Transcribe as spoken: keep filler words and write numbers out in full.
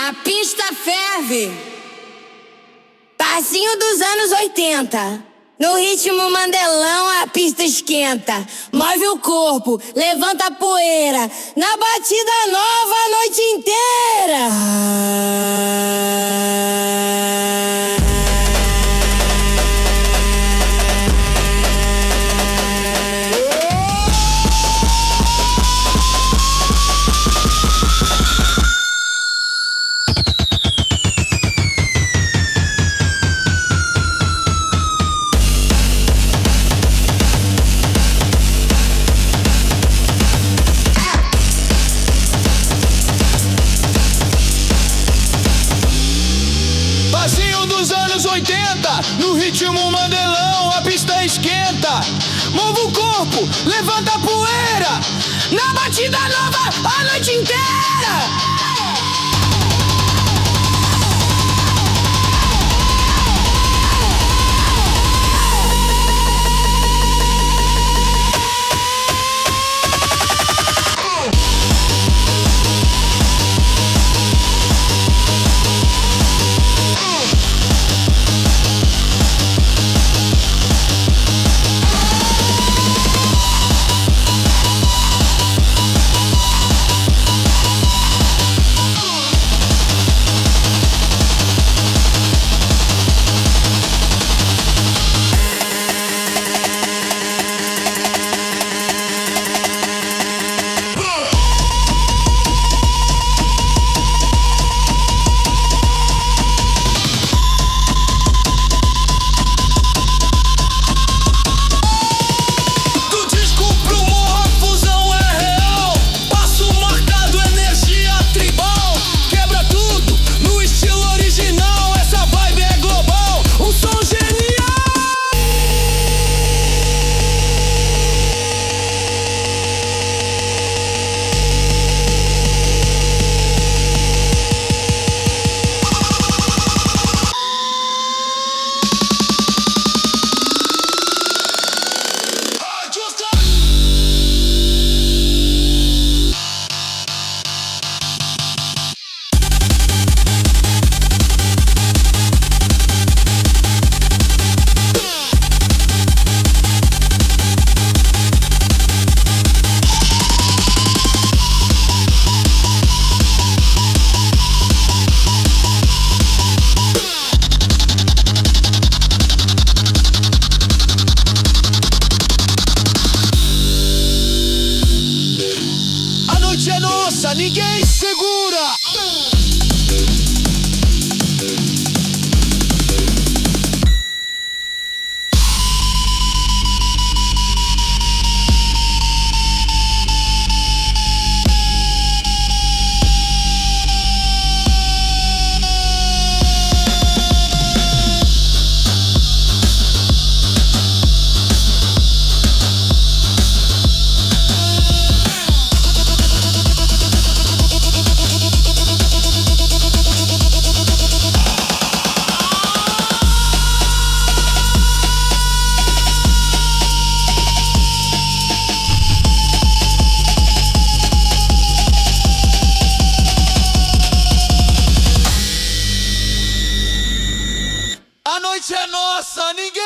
A pista ferve. Passinho dos anos oitenta. No ritmo Mandelão a pista esquenta. Move o corpo, levanta a poeira. Na batida nova a noite inteira. No ritmo Mandelão a pista esquenta. Move o corpo, levanta a poeira. Na batida nova a noite inteira. Ninguém segura. A noite é nossa, ninguém